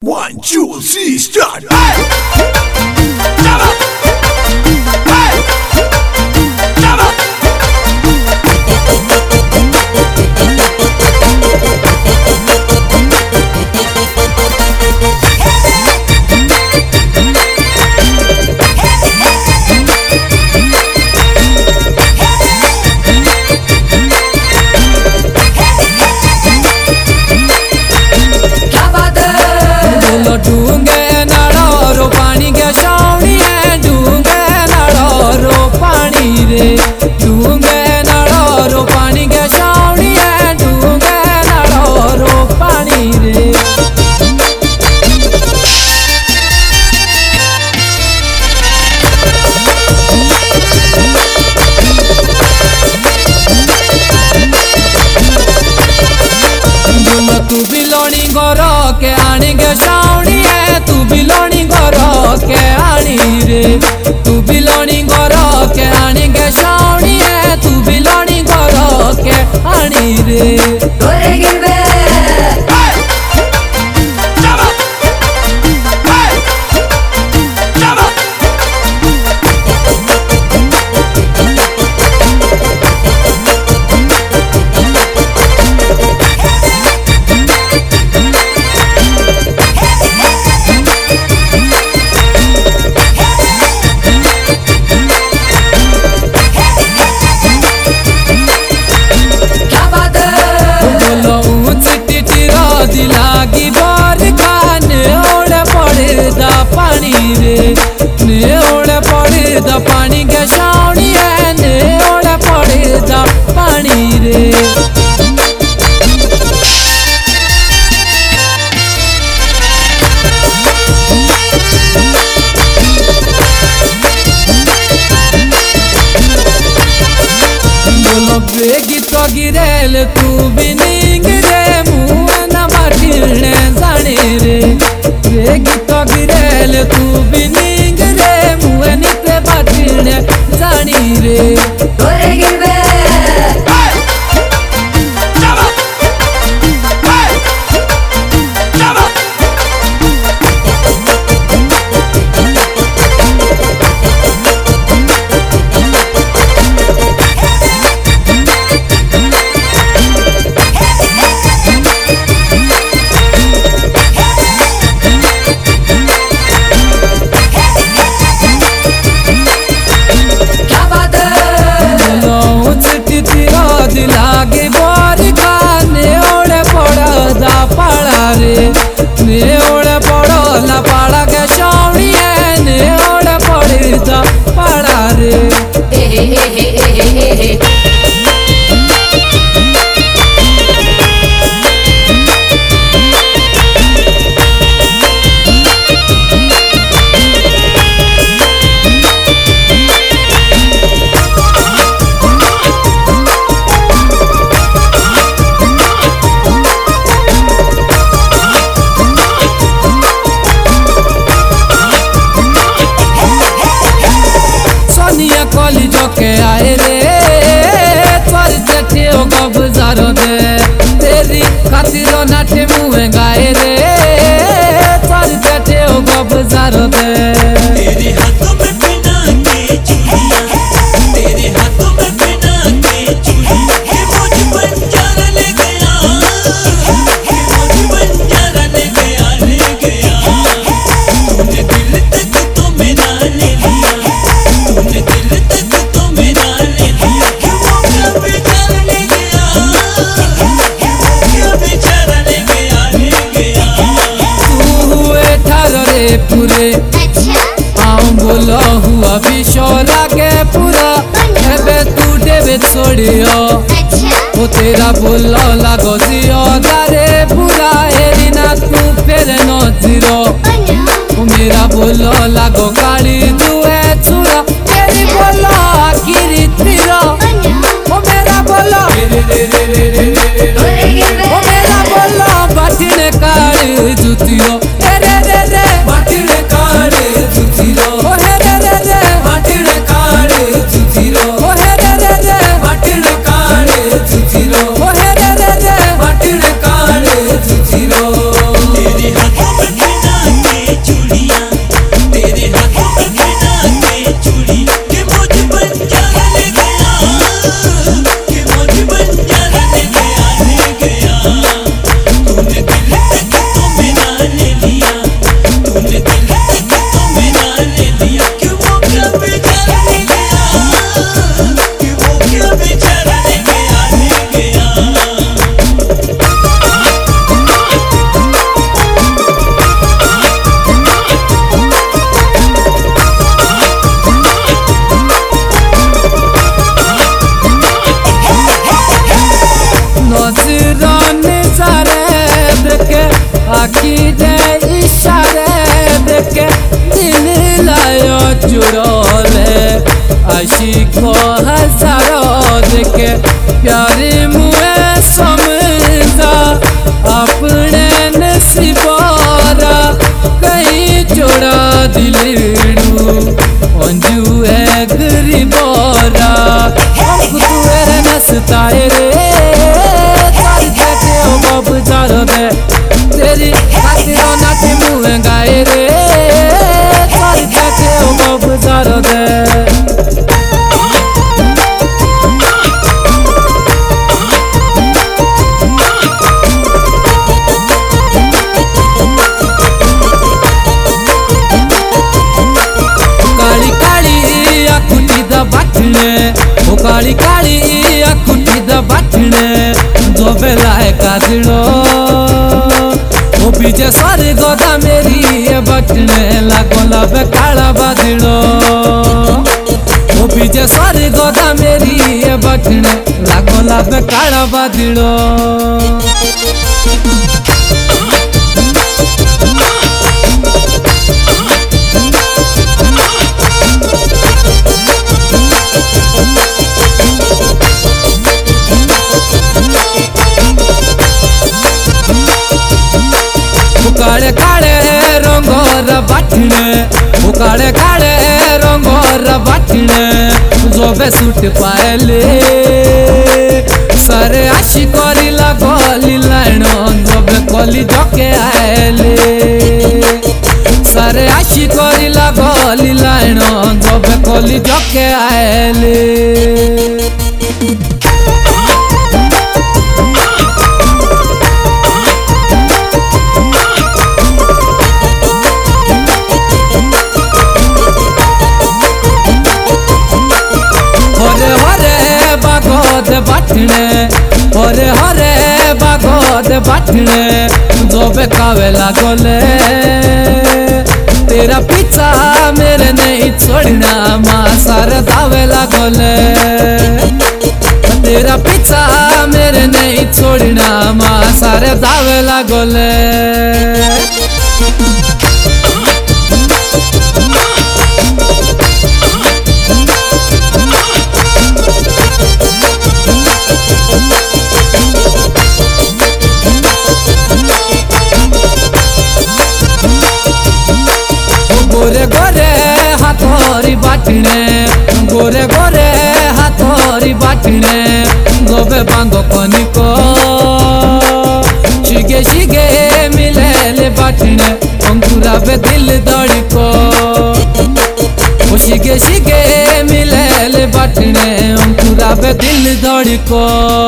1, 2, 3, start! Hey! Jump up! Hey! Jump up! डूंगे नाड़ो पानी के छावनी है, डूंगे नाड़ो पानी रे, डूंगे नाड़ो पानी के छावनी है, डूंगे नाड़ो पानी रे। तू बिलोनी गोरो के आनी के छावनी है, तू बिलोनी गोरो के आनी रे, तू बिलोनी गोरो के आनी के छावनी है, तू बिलोनी गोरो के आनी रे। लागी बोर खाने ओढ़ पड़े दा पानी रे, ने ओढ़ पड़े दा पानी के छावनी है, ने ओढ़ पड़े दा पानी रे। बोलो बेगी तो गिरेल तू भी नींग रे, मुँह न माटिने जाने रे, बेगी तो गिरेल तू भी नींग रे, मुँह नीते माटिने जानी रे। लागे बोर खाने ओढ़ पड़ा दा पाड़ा रे, ने ओढ़ पड़ो ला पाड़ा के छावनी है, ने ओढ़ पड़े दा पाड़ा रे। कॉलेज के आए रे, तोर चटे ओ गबजारो दे, तेरी खातिर नाटे मुँह गाए रे, तोर चटे ओ गबजारो दे। तेरे हाथों में बिना के चूड़ियां, तेरे हाथों में बिना के चूड़ियां, ये मुझ बंजारा ले गया, ये मुझ बंजारा ले गया, ले गया। तूने दिल तक तो मेरा ले लिया, तूने दिल तक तो मेरा ले लिया, क्यों क्या बेचारा ले गया, क्यों बेचारा ले गया, ले गया। तू हुए ठारो रे पूरे, आऊं बोलो हुआ बिशोला के पूरा, एबे तू देवे छोड़ियो, ओ तेरा बोलो लागो जियो दारे पूरा, एरी ना तू फेरे नो जीरो, ओ मेरा बोलो लागो काली तू है छुरा, तेरी बोलो आखिरी तीरो, ओ मेरा बोलो ओ मेरा बोलो बाटिने काली जुतियो, रे रे रे बाटिने काली जुतियो, ओ रे रे रे बाटिने काली जुतियो, ओ रे रे रे बाटिने काली जुतियो, ओ रे रे रे बाटिने काली जुतियो। तेरे हाथों में आखी दे इशारे देखे दिल लायो चुरोले आशिक को हजारों देखे प्यारे मुए समझा अपने नसीबोरा कहीं छोड़ा दिलड़ू अंजू है गरीबोरा तू है नसताए रे तार देखे ओ बाबू जारो दे तेरी खातिर नाचे मुँह गाए रे तार देखे ओ बाबू जारो दे काली काली अखुटी दा बाटने जो बेलाए काजड़ो वो पीछे सारे गोदा मेरी ये बटने लागो लाबे काला बाजड़ो वो पीछे सारे गोदा मेरी ये बटने लागो लाबे काला बाजड़ो काले काले रंगोर बाटने काले काले रंगोर बाटने जो बे सूट पायले सारे आशी करी लागली लाइन जो बे कली जके आयले सारे आशी करी लागली लाइन जो बे कली जके आयले बाटने हरे हरे बागोद बाटने जो बेकावे लागोले तेरा पीछा मेरे नहीं छोड़ना माँ सारे दावे लागोले तेरा पीछा मेरे नहीं छोड़ना माँ सारे दावे लागोले गोरे गोरे हाथोरी बाटने गोरे गोरे हाथोरी बाटने गोबे बांगो कोनी को शिगे शिगे मिले ले बाटने अंकुरा बे दिल दौड़ी को शिगे शिगे मिले ले बाटने अंकुरा बे दिल दौड़ी को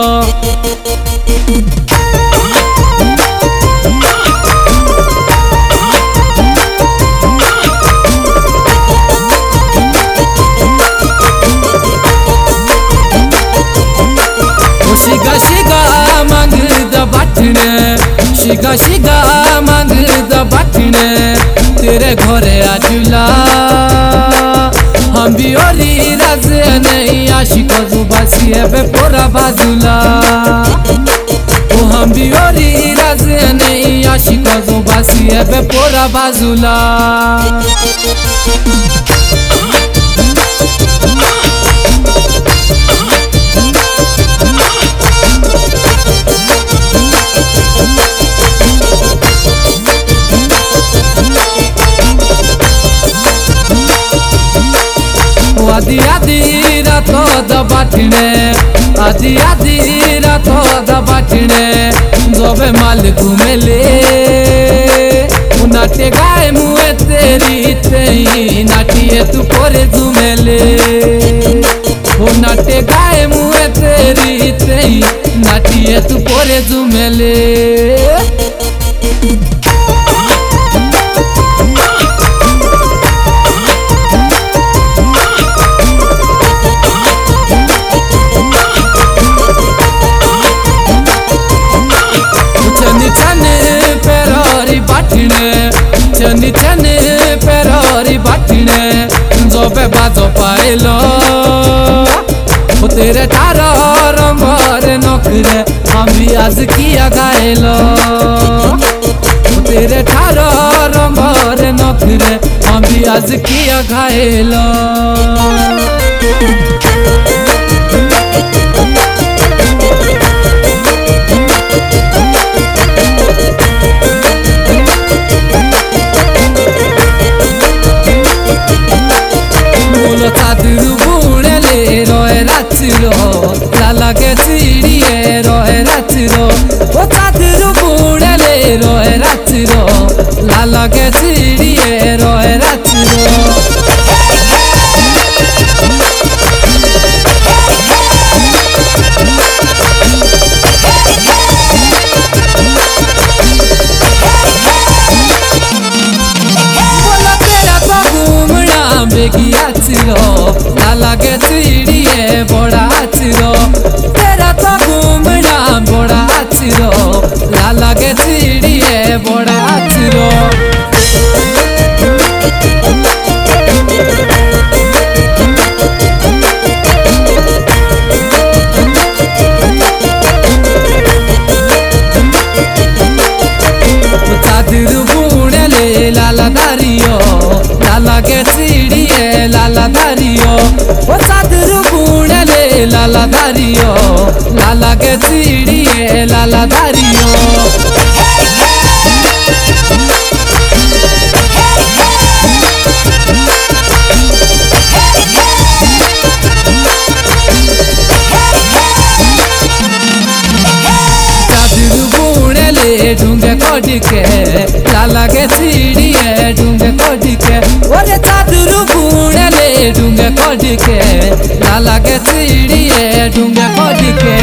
शिगा शिगा मांग द बाटने शिगा शिगा मांग द बाटने तेरे घरे आजुला हम भी ओरी राज नहीं आशिक जुबासी है बे पूरा बाजुला ओ हम भी ओरी राज नहीं आशिक जुबासी है बे पूरा बाजुला आदि आदि रातो द बाटने आदि आदि रातो द बाटने जोबे माल घूमेले नाटे गाए मुए तेरी तेई नाटिए तू कोरे घूमेले ओ नाटे गाए मुए तेरी तेई नाटिए तू कोरे घूमेले चनी चनी पेरोरी बाटने जो बे बाजो पाइलो वो तेरे तारो रंगोर नौकरे हम भी आज किया गायलो ওরে ঠার রঙর নখরে আমি আজ কিয়া ঘায়েল চাঁদের বুড়েলে রয় রাত্রির লাগে চিড়িয়ে রয় রাত্রির ও চাঁদের বুড়েলে রয় রাত্রির লাগে চিড়িয়ে রয় রাত্রির বেগিয়াছিল লাগে চিড়িয়ে বড়াছিল তেরা তো ঘুমড়া বড়াছিল লাগে চিড়িয়ে বড়াছিল চাঁদের বুড়েলে লালা দাঁড়িয়ে লাগে চিড়িয়ে লালা দাঁড়িয়ে ও চাঁদের বুড়েলে লালা দাঁড়িয়ে লাগে চিড়িয়ে লালা দাঁড়িয়ে চাঁদের বুড়েলে ঢুঙ্গে কডিকে লাগে চিড়িয়ে ঢুঙ্গে কডিকে ওরে চাঁদের বুড়েলে ঢুঙ্গে কডিকে লাগে চিড়িয়ে ঢুঙ্গে কডিকে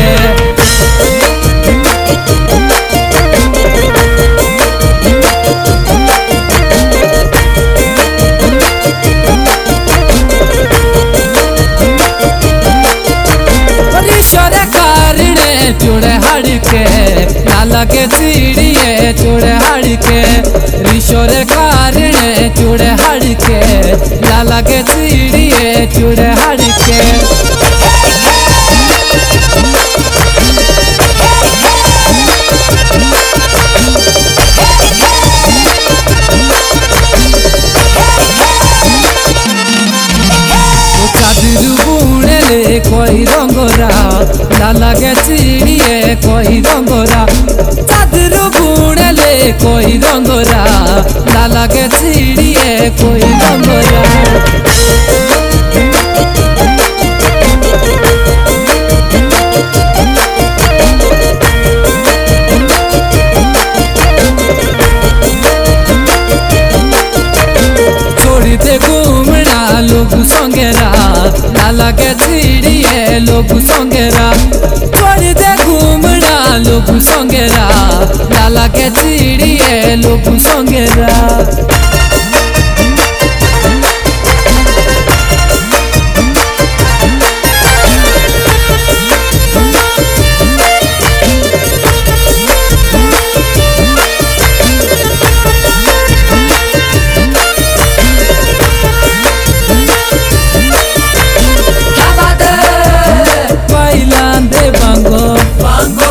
ঈশ্বরে কারণে চোড়ে হাড়িকে লাগে চিড়িয়ে চোড়ে হাড়িকে ঈশ্বরে কারণে চোড়ে হাড়িকে লাগে চিড়িয়ে চোড়ে হাড়িকে চাঁদের বুড়েলে কই রঙরা লাগে চিড়িয়ে কই রঙরা চাঁদের বুড়েলে কই রঙরা লাগে চিড়িয়ে কই রঙরা চড়িতে ঘুমড়া লোক সঙ্গেরা লাগে চিড়িয়ে লোক সঙ্গেরা চড়িতে ঘুমড়া লোক সঙ্গেরা লাগে চিড়িয়ে লোক সঙ্গেরা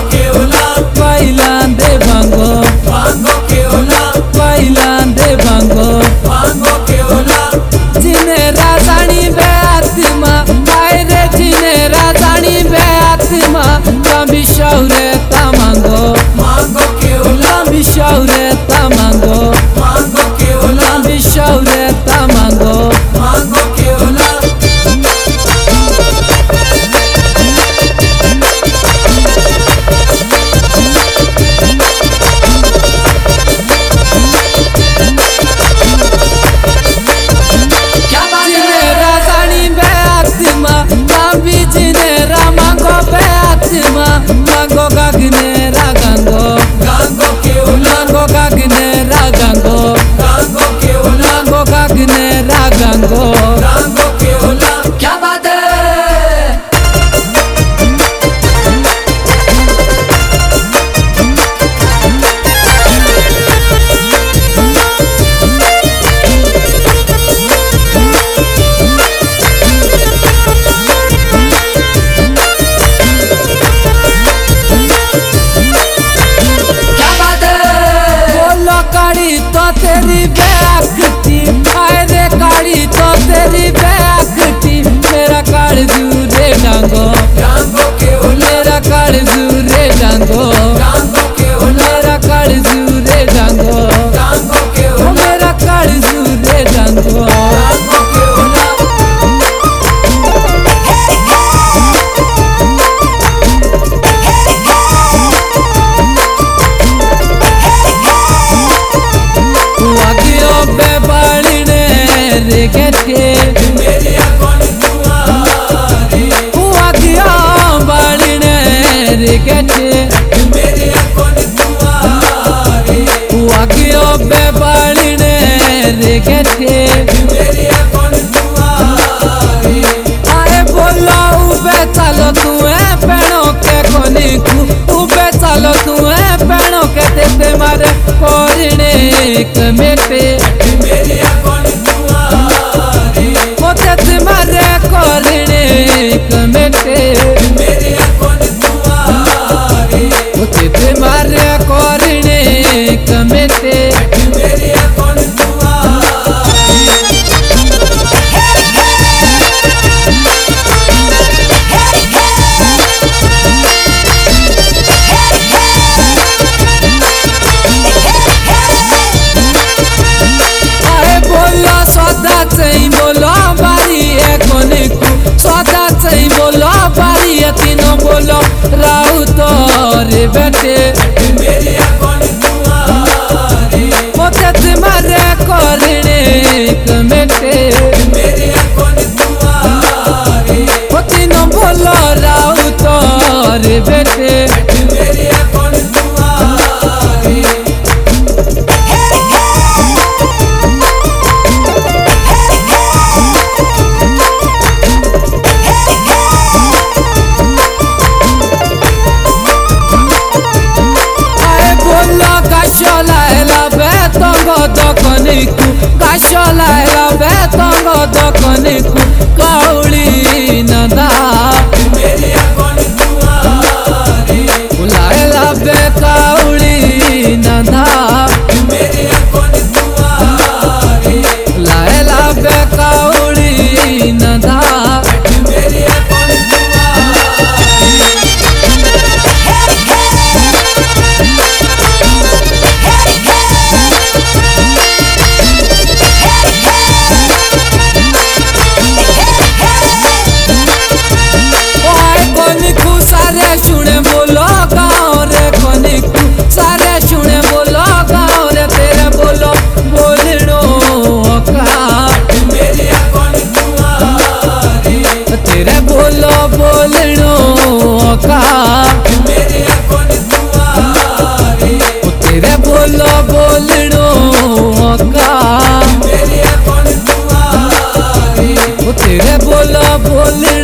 Bailando मेरे कौन दुआरे वागियो बे बालिने रे गेटे मेरे कौन दुआरे आए बोलो उबे चलो तू है पेड़ों के कोनी को उबे चलो तू है पेड़ों के ते मारे कोरिने कमेटे मेरे कौन दुआरे मोते ते मारे कोरिने कमेटे मेरे कौन दुआरे मोते ते मारे कोरिने कमेटे मेरे कौन दुआरे आए बोलो सदा चई बोलो बारी है कोनी को सदा चई बोलो बारी है तीनों बोलो राउ तो रे बेटे मेरे कौन दुआरे मोते तुम्हारे कोरने कमेटे मेरे कौन दुआरे वो तीनों बोलो राउ तो रे बेटे मेरे कौन दुआरे आए बोलो गाशोला एला बेतंगो दकनिकु गाशोला एला बेतंगो दकनिकु काउली नदा मेरे कौन दुआरे उलाएला बेकाउली नदा मेरे कौन दुआरे उलाएला बेकाउली नदा मेरे कौन दुआरे ओए कोनिकु सारे सुने बोलो गाँव रे कोनिकु सारे सुने बोलो गाँव रे तेरे बोलो बोलनो का मेरे कौन दुआरे तेरे बोलो बोलनो का मेरे कौन दुआरे तेरे बोलो बोलनो का मेरे कौन दुआरे तेरे बोलो बोलनो